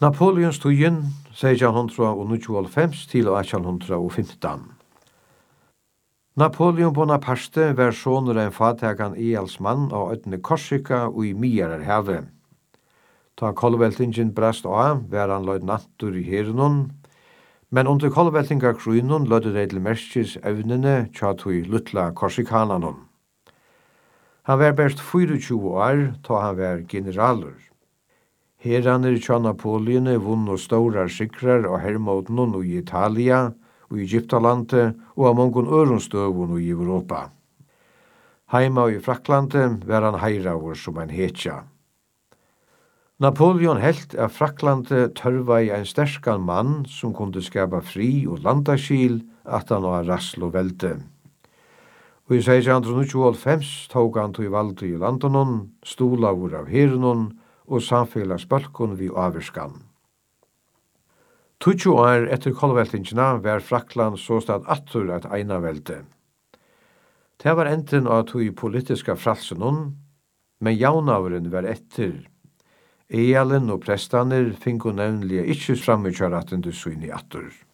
Napoleons tøyen, 1629 til 1815. Napoleon Bonaparte var sonur en fatagan Ealsmann og ødne Korsika og i Mierarhavet. Ta kolveltingen brast av, var han løytnantur i herunon, men under kolveltingarkruinon lødde det til merskis evnene tja tui luttla korsikananon. Han var best 24 år, ta han var generaler. Heraner tja Napoleon vunno stora sikrar og hermodnon i Italia, og i Egyptalandet og av mongon øronstøvun i Europa. Heima i Fraklandet var han heiravur som en hetja. Napoleon helt at Fraklandet tørva i en sterkan mann som kunde skapa fri og landaskil at han var rassel og velde. Og i 1695 tog han til valde i landonon, stolavur av herunon og samfelagsbalkon vi averskan. 20 år etter kolveltingina var Frakland så stad attur at einavelde. Det var enten av tog politiska fralsenon, men jaunavren var etter. Ealen og prestaner fingo nevnlige ikkje frammekjøratten du syni attur.